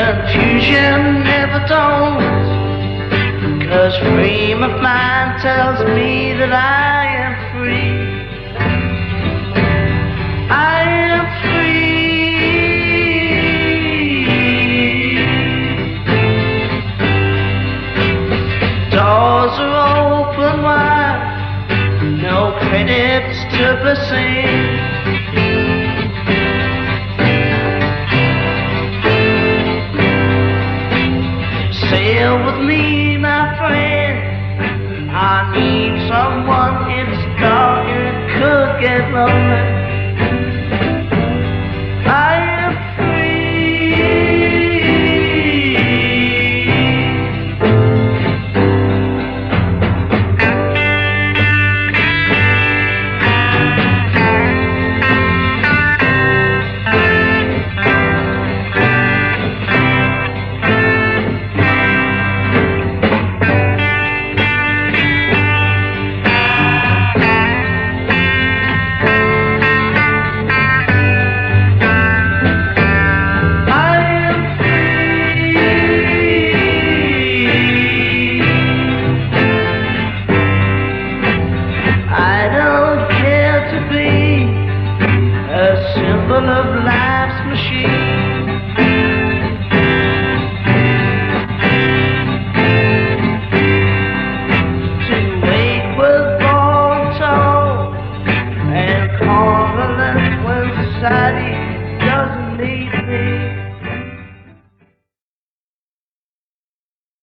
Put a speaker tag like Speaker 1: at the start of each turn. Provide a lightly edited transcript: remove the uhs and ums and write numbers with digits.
Speaker 1: confusion never dawns, 'cause frame of mind tells me that I am free. I am free. Doors are open wide, no credits to be seen. Sail with me, my friend, I need someone. It's dark and it could get lonely. I am of life's machine.